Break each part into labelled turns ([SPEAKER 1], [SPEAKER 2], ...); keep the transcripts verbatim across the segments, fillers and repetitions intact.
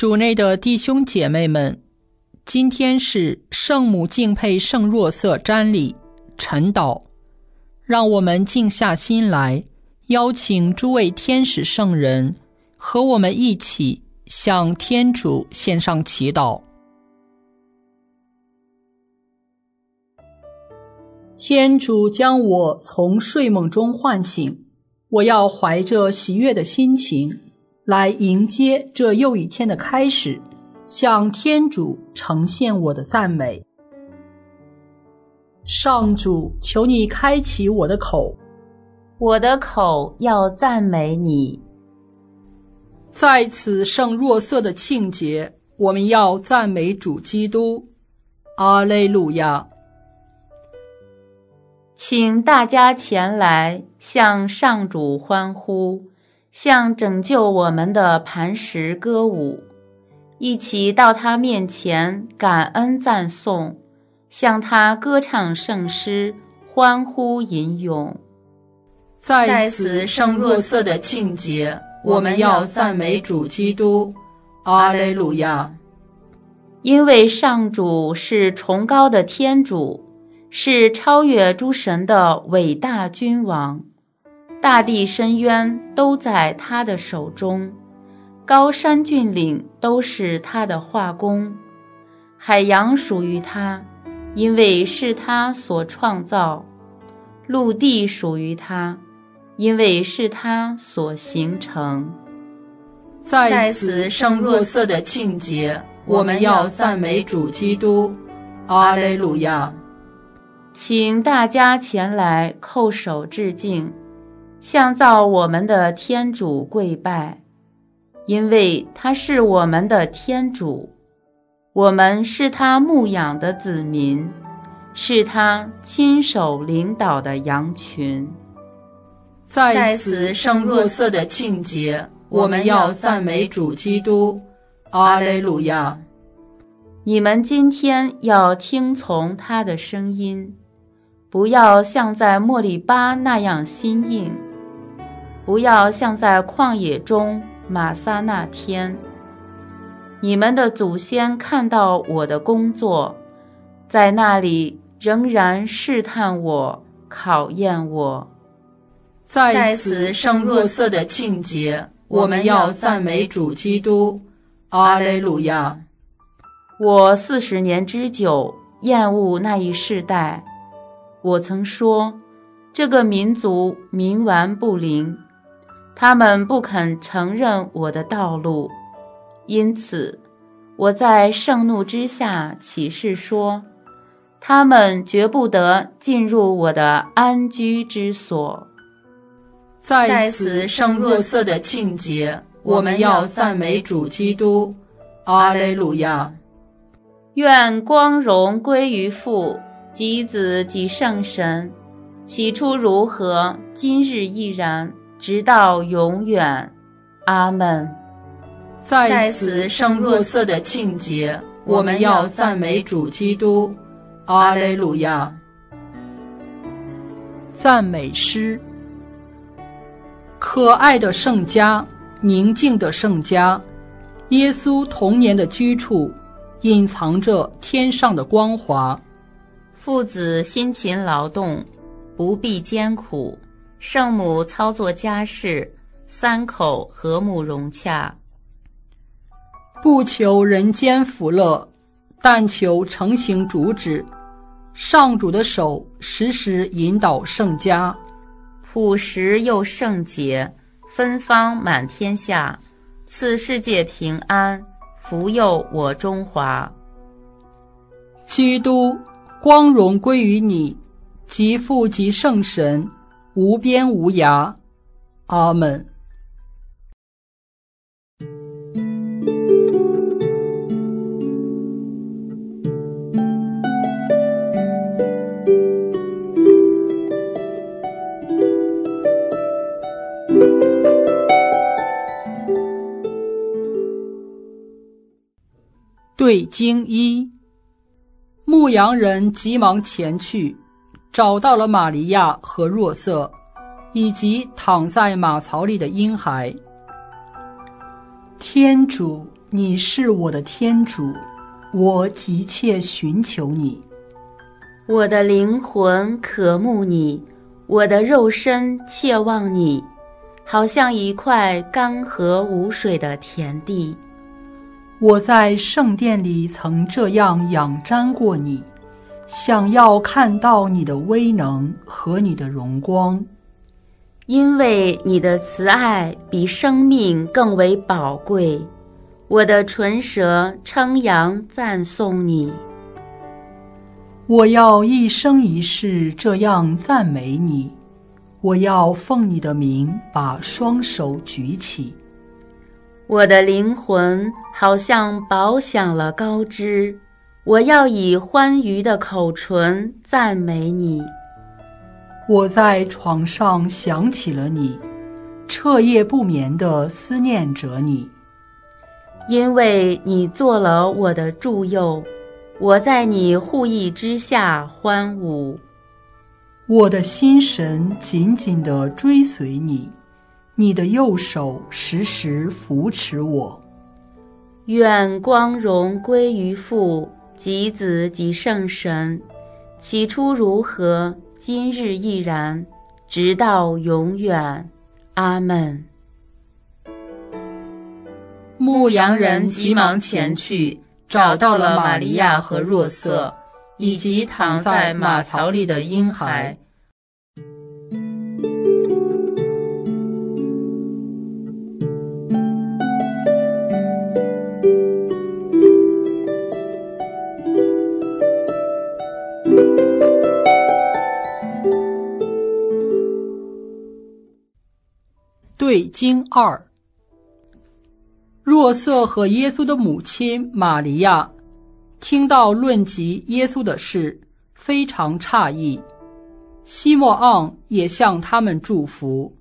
[SPEAKER 1] 主内的弟兄姐妹们，今天是圣母敬佩圣若瑟瞻礼晨祷，让我们静下心来，邀请诸位天使圣人和我们一起向天主献上祈祷。天主将我从睡梦中唤醒，我要怀着喜悦的心情来迎接这又一天的开始，向天主呈现我的赞美。上主，求你开启我的口，
[SPEAKER 2] 我的口要赞美你。
[SPEAKER 1] 在此圣若瑟的庆节，我们要赞美主基督。阿肋路亚。
[SPEAKER 2] 请大家前来向上主欢呼，向拯救我们的磐石歌舞，一起到他面前感恩赞颂，向他歌唱圣诗，欢呼吟咏。
[SPEAKER 1] 在此圣若瑟的庆节，我们要赞美主基督。阿肋路亚。
[SPEAKER 2] 因为上主是崇高的天主，是超越诸神的伟大君王，大地深渊都在他的手中，高山峻岭都是他的画工，海洋属于他，因为是他所创造，陆地属于他，因为是他所形成。
[SPEAKER 1] 在此圣若瑟的庆节，我们要赞美主基督。阿肋路亚。
[SPEAKER 2] 请大家前来叩首致敬，向造我们的天主跪拜，因为他是我们的天主，我们是他牧养的子民，是他亲手领导的羊群。
[SPEAKER 1] 在此圣若瑟的庆节，我们要赞美主基督。阿肋路亚。
[SPEAKER 2] 你们今天要听从他的声音，不要像在莫里巴那样心硬，不要像在旷野中玛撒那天。你们的祖先看到我的工作，在那里仍然试探我，考验我。
[SPEAKER 1] 在此圣若瑟的庆节，我们要赞美主基督。阿肋路亚。
[SPEAKER 2] 我四十年之久厌恶那一世代，我曾说，这个民族冥顽不灵，他们不肯承认我的道路，因此我在盛怒之下起誓说，他们绝不得进入我的安居之所。
[SPEAKER 1] 在此圣若瑟的庆节，我们要赞美主基督。阿肋路亚。
[SPEAKER 2] 愿光荣归于父及子及圣神，起初如何，今日亦然，直到永远。阿们。
[SPEAKER 1] 在此圣若瑟的庆节，我们要赞美主基督。阿肋路亚。赞美诗。可爱的圣家，宁静的圣家，耶稣童年的居处隐藏着天上的光华。
[SPEAKER 2] 父子辛勤劳动，不必艰苦，圣母操作家事，三口和睦融洽。
[SPEAKER 1] 不求人间福乐，但求承行主旨。上主的手时时引导圣家，
[SPEAKER 2] 朴实又圣洁，芬芳满天下，赐世界平安，福佑我中华。
[SPEAKER 1] 基督，光荣归于你，即父即圣神，无边无涯。阿们。对经一，牧羊人急忙前去，找到了玛利亚和若瑟，以及躺在马槽里的婴孩。天主， 你是我的天主，我急切寻求你。
[SPEAKER 2] 我的灵魂渴慕你，我的肉身切望你，好像一块干涸无水的田地。
[SPEAKER 1] 我在圣殿里曾这样仰瞻过你，想要看到你的威能和你的荣光。
[SPEAKER 2] 因为你的慈爱比生命更为宝贵，我的唇舌称扬赞颂你。
[SPEAKER 1] 我要一生一世这样赞美你，我要奉你的名把双手举起。
[SPEAKER 2] 我的灵魂好像饱享了高枝，我要以欢愉的口唇赞美你。
[SPEAKER 1] 我在床上想起了你，彻夜不眠地思念着你。
[SPEAKER 2] 因为你做了我的助佑，我在你护翼之下欢舞。
[SPEAKER 1] 我的心神紧紧地追随你，你的右手时时扶持我。
[SPEAKER 2] 愿光荣归于父及子及圣神，起初如何，今日亦然，直到永远。阿们。
[SPEAKER 3] 牧羊人急忙前去，找到了玛利亚和若瑟，以及躺在马槽里的婴孩。
[SPEAKER 1] 对经二。若瑟和耶稣的母亲玛利亚听到论及耶稣的事，非常诧异。西莫盎也向他们祝福。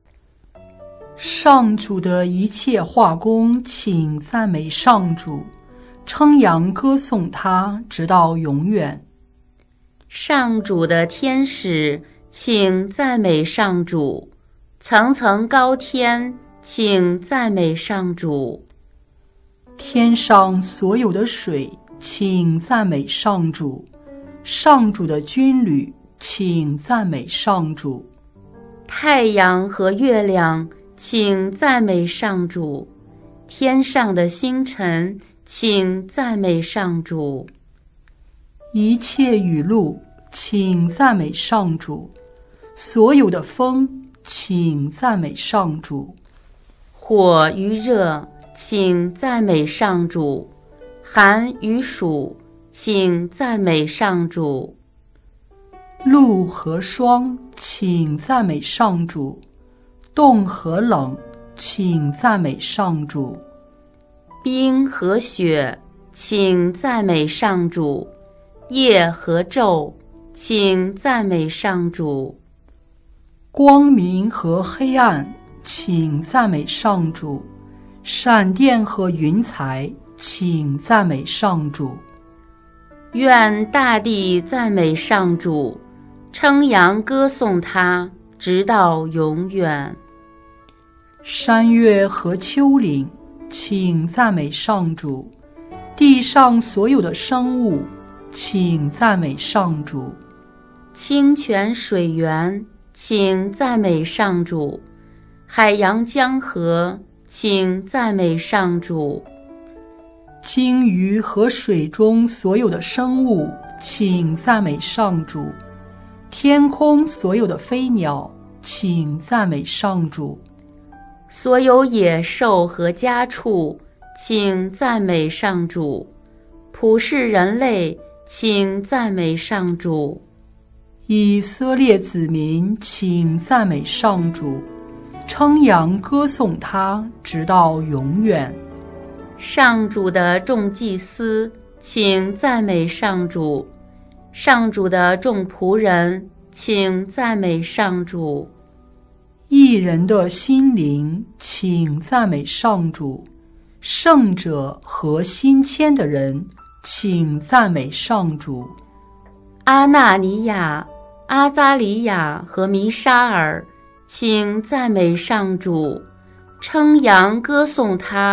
[SPEAKER 1] 上主的一切化工，请赞美上主，称扬歌颂他，直到永远。
[SPEAKER 2] 上主的天使，请赞美上主；层层高天，请赞美上主。
[SPEAKER 1] 天上所有的水，请赞美上主；上主的军旅，请赞美上主。
[SPEAKER 2] 太阳和月亮，请赞美上主；天上的星辰，请赞美上主。
[SPEAKER 1] 一切雨露，请赞美上主；所有的风，请赞美上主。
[SPEAKER 2] 火与热，请赞美上主；寒与暑，请赞美上主。
[SPEAKER 1] 露和霜，请赞美上主；冻和冷，请赞美上主。
[SPEAKER 2] 冰和雪，请赞美上主；夜和昼，请赞美上主。
[SPEAKER 1] 光明和黑暗，请赞美上主；闪电和云彩，请赞美上主。
[SPEAKER 2] 愿大地赞美上主，称扬歌颂他，直到永远。
[SPEAKER 1] 山岳和丘陵，请赞美上主；地上所有的生物，请赞美上主。
[SPEAKER 2] 清泉水源，请赞美上主；海洋江河，请赞美上主。
[SPEAKER 1] 鲸鱼和水中所有的生物，请赞美上主；天空所有的飞鸟，请赞美上主。
[SPEAKER 2] 所有野兽和家畜，请赞美上主；普世人类，请赞美上主。
[SPEAKER 1] 以色列子民，请赞美上主，称扬歌颂他，直到永远。
[SPEAKER 2] 上主的众祭司，请赞美上主；上主的众仆人，请赞美上主。
[SPEAKER 1] 义人的心灵，请赞美上主；圣者和心谦的人，请赞美上主。
[SPEAKER 2] 阿纳尼亚、阿扎里亚和弥沙尔，请赞美上主，称扬歌颂他，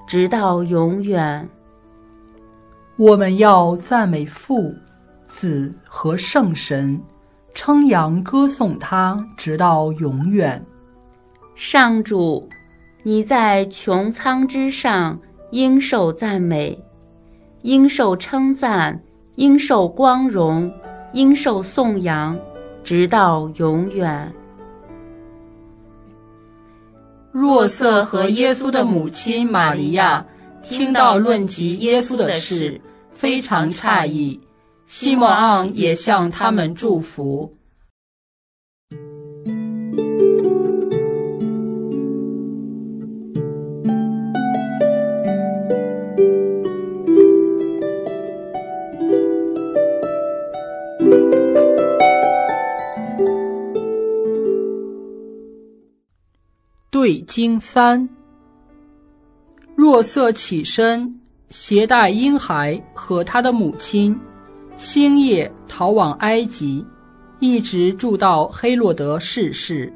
[SPEAKER 2] 直到永远。
[SPEAKER 1] 我们要赞美父、子和圣神，称扬歌颂他，直到永远。
[SPEAKER 2] 上主，你在穹苍之上应受赞美，应受称赞，应受光荣，应受颂扬，直到永远。
[SPEAKER 3] 若瑟和耶稣的母亲玛利亚听到论及耶稣的事，非常诧异。西默盎也向他们祝福。
[SPEAKER 1] 对经三。若瑟起身，携带婴孩和他的母亲，星夜逃往埃及，一直住到黑落德逝世。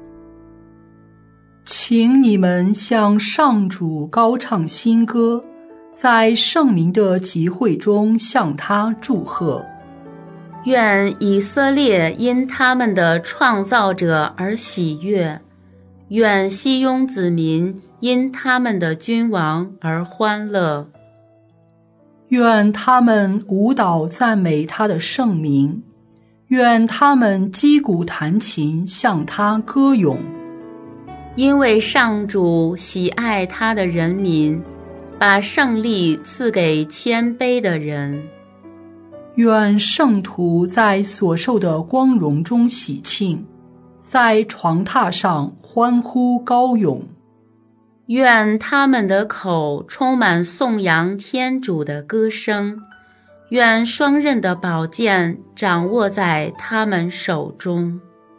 [SPEAKER 1] 请你们向上主高唱新歌，在圣民的集会中向他祝贺。
[SPEAKER 2] 愿以色列因他们的创造者而喜悦，愿西雍子民因他们的君王而欢乐。
[SPEAKER 1] 愿他们舞蹈赞美他的圣名，愿他们击鼓弹琴向他歌咏。
[SPEAKER 2] 因为上主喜爱他的人民，把胜利赐给谦卑的人。
[SPEAKER 1] 愿圣徒在所受的光荣中喜庆，在床榻上欢呼高咏。
[SPEAKER 2] 愿他们的口充满颂扬天主的歌声，愿双刃的宝剑掌握在他们手中。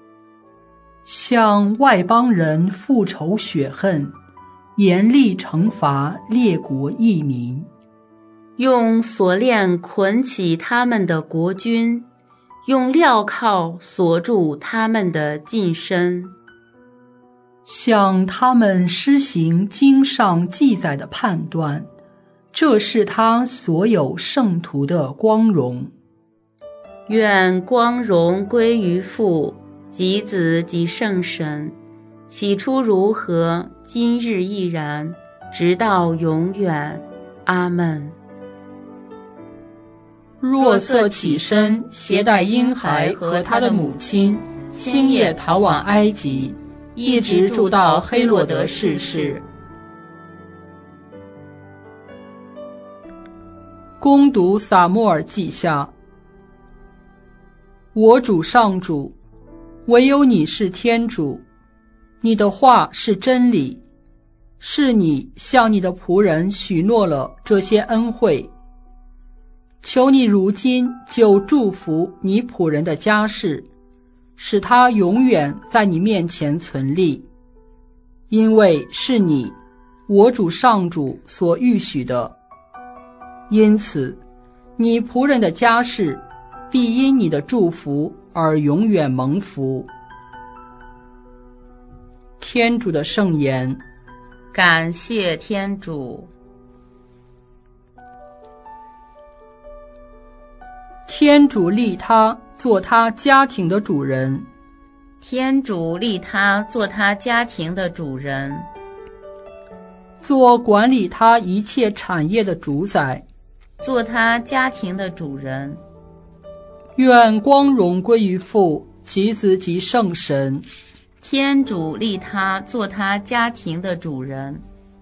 [SPEAKER 1] 向外邦人复仇雪恨，严厉惩罚列国异民。
[SPEAKER 2] 用锁链捆起他们的国君，用镣铐锁住他们的近身。
[SPEAKER 1] 向他们施行经上记载的判断，这是他所有圣徒的光荣。
[SPEAKER 2] 愿光荣归于父及子及圣神，起初如何，今日亦然，直到永远。阿们。
[SPEAKER 3] 若瑟起身，携带婴孩和他的母亲，星夜逃往埃及，一直住到黑落德逝世。
[SPEAKER 1] 恭读撒母耳记下。我主上主，唯有你是天主，你的话是真理，是你向你的仆人许诺了这些恩惠。求你如今就祝福你仆人的家事，使他永远在你面前存立，因为是你，我主上主所预许的。因此，你仆人的家事必因你的祝福而永远蒙福。天主的圣言。
[SPEAKER 2] 感谢天主。
[SPEAKER 1] 天主立他做他家庭的主人。
[SPEAKER 2] 天主立他做他家庭的主人，
[SPEAKER 1] 做管理他一切产业的主宰，
[SPEAKER 2] 做他家庭的主人。
[SPEAKER 1] 愿光荣归于父及子及圣神。
[SPEAKER 2] 天主立他做他家庭的主人。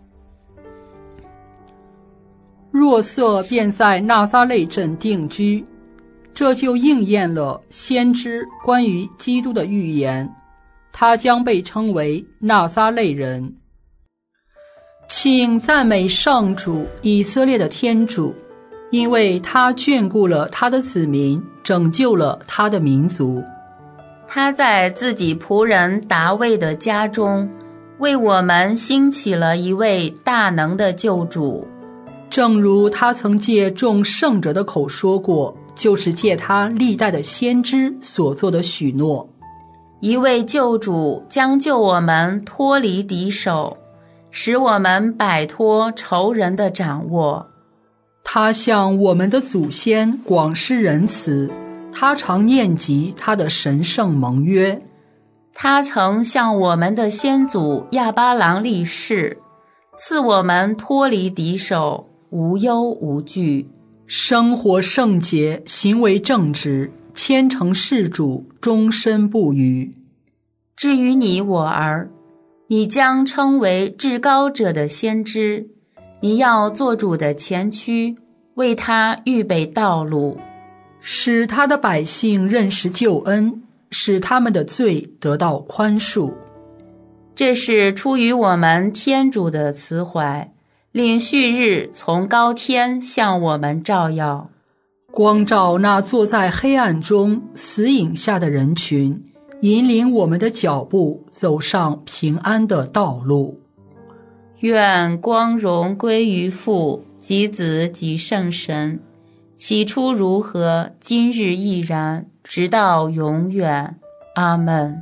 [SPEAKER 1] 若瑟便在纳撒勒镇定居，这就应验了先知关于基督的预言，他将被称为纳撒勒人。请赞美上主以色列的天主，因为他眷顾了他的子民，拯救了他的民族。
[SPEAKER 2] 他在自己仆人达味的家中，为我们兴起了一位大能的救主，
[SPEAKER 1] 正如他曾借众圣者的口说过，就是借他历代的先知所做的许诺。
[SPEAKER 2] 一位救主将救我们脱离敌手， 使我们摆脱仇人的掌握。
[SPEAKER 1] 他向我们的祖先广施仁慈，他常念及他的神圣盟约。
[SPEAKER 2] 他曾向我们的先祖亚巴郎立誓，赐我们脱离敌手，无忧无惧，
[SPEAKER 1] 生活圣洁，行为正直，虔诚事主，终身不渝。
[SPEAKER 2] 至于你我儿，你将称为至高者的先知，你要做主的前驱，为他预备道路，
[SPEAKER 1] 使他的百姓认识救恩，使他们的罪得到宽恕。
[SPEAKER 2] 这是出于我们天主的慈怀，令旭日从高天向我们照耀，
[SPEAKER 1] 光照那坐在黑暗中死影下的人群，引领我们的脚步走上平安的道路。
[SPEAKER 2] 愿光荣归于父及子及圣神，起初如何，今日亦然，直到永远。阿们。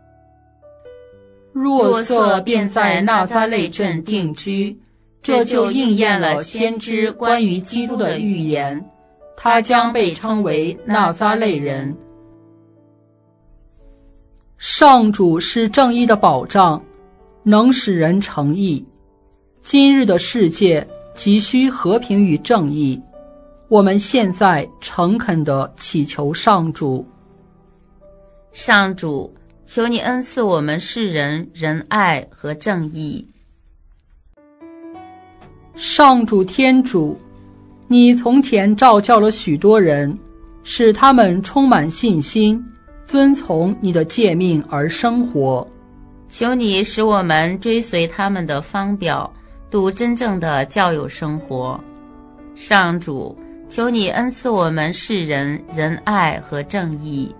[SPEAKER 3] 若瑟便在纳匝肋镇定居，这就应验了先知关于基督的预言，他将被称为纳匝肋人。
[SPEAKER 1] 上主是正义的保障，能使人成义。今日的世界急需和平与正义，我们现在诚恳地祈求上主。
[SPEAKER 2] 上主，求你恩赐我们世人仁爱和正义。
[SPEAKER 1] 上主天主，你从前召教了许多人，使他们充满信心，遵从你的诫命而生活。
[SPEAKER 2] 求你使我们追随他们的方表，度真正的教友生活。上主，求你恩赐我们世人仁爱和正义。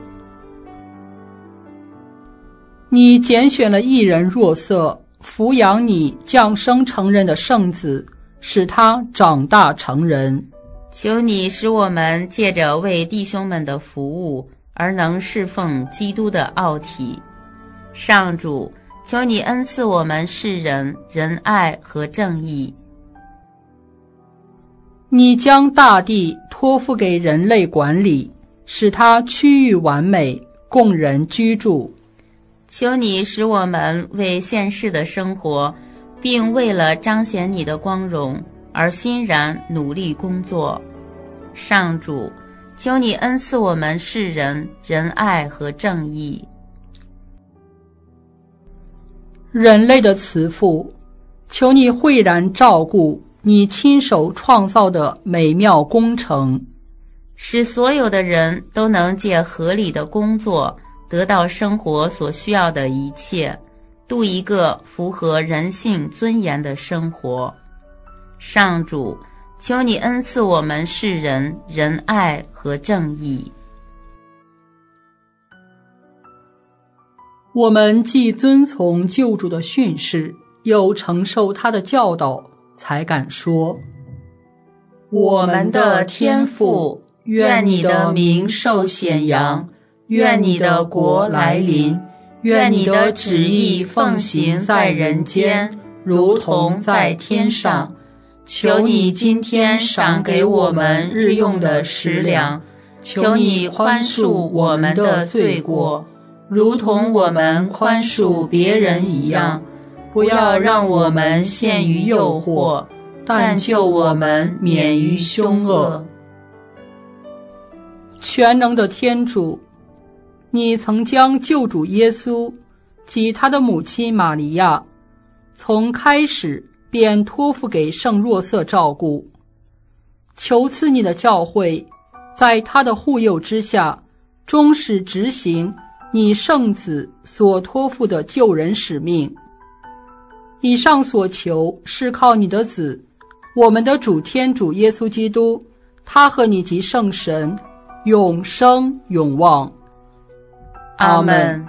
[SPEAKER 1] 你拣选了一人若瑟，抚养你降生成人的圣子，使他长大成人。
[SPEAKER 2] 求你使我们借着为弟兄们的服务，而能侍奉基督的奥体。上主，求你恩赐我们世人仁爱和正义。
[SPEAKER 1] 你将大地托付给人类管理，使它区域完美，供人居住。
[SPEAKER 2] 求你使我们为现世的生活，并为了彰显你的光荣而欣然努力工作。上主，求你恩赐我们世人仁爱和正义。
[SPEAKER 1] 人类的慈父，求你慧然照顾你亲手创造的美妙工程，
[SPEAKER 2] 使所有的人都能借合理的工作得到生活所需要的一切，度一个符合人性尊严的生活。上主，求你恩赐我们世人仁爱和正义。
[SPEAKER 1] 我们既遵从救主的训示，又承受他的教导，才敢说：
[SPEAKER 3] 我们的天父，愿你的名受显扬，愿你的国来临，愿你的旨意奉行在人间，如同在天上。求你今天赏给我们日用的食粮，求你宽恕我们的罪过，如同我们宽恕别人一样。不要让我们陷于诱惑，但救我们免于凶恶。
[SPEAKER 1] 全能的天主，你曾将救主耶稣及他的母亲玛利亚从开始便托付给圣若瑟照顾，求赐你的教会在他的护佑之下，终始执行你圣子所托付的救人使命。以上所求是靠你的子，我们的主天主耶稣基督，他和你及圣神永生永旺。
[SPEAKER 2] 阿们。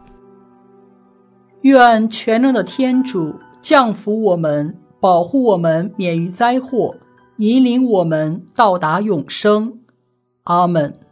[SPEAKER 1] 愿全能的天主降福我们，保护我们免于灾祸，引领我们到达永生。阿们。